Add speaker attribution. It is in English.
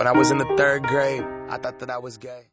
Speaker 1: When I was in the third grade, I thought that I was gay.